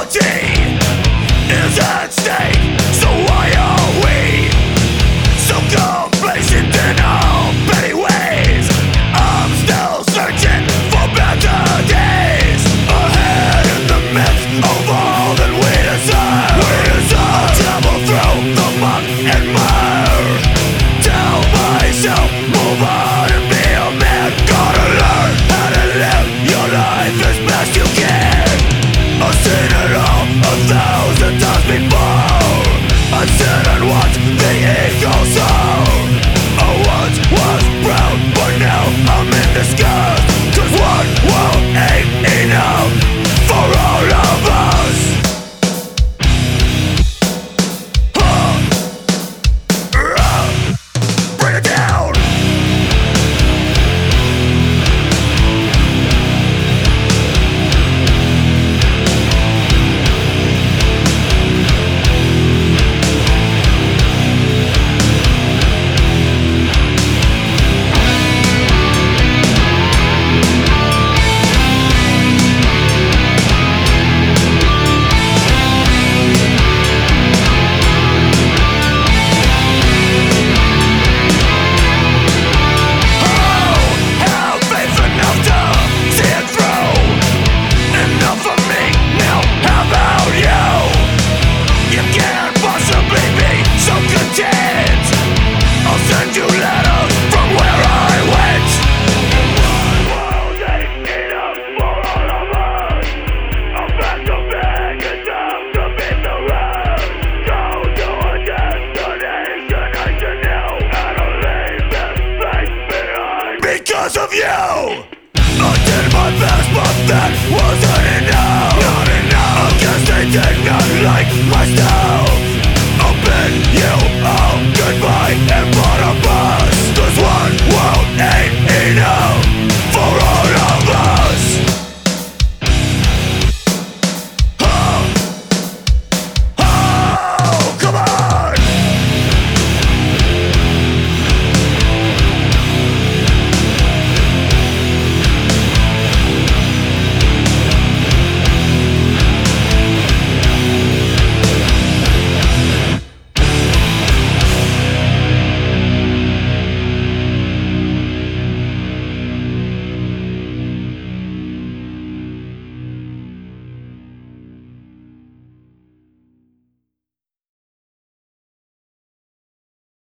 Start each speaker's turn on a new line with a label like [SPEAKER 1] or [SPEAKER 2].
[SPEAKER 1] Reality is at stake, so why are we so complacent in all petty ways? I'm still searching for better days ahead in the midst of all that we deserve. I'll travel through the muck and mire, tell myself move on and be a man. Gotta learn how to live your life as best you can. I've seen it all 1,000 times before. I sit and watch the ego soar. I once was proud, but now I'm in disgust. 'Cause one world ain't enough for all of us. Bring it down. Because of you, I did my best, but that wasn't enough. Not enough. I guess they did not like my stuff. Open you up.